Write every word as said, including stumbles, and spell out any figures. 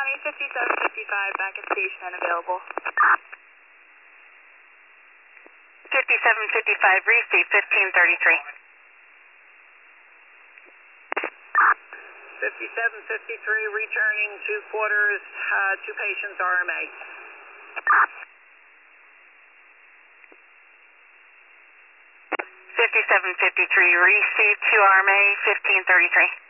Army, fifty-seven fifty-five, back at station and available. fifty-seven fifty-five, receive fifteen thirty-three. fifty-seven fifty-three, returning to quarters, uh, two patients, R M A. fifty-seven fifty-three, receive two R M A, fifteen thirty-three.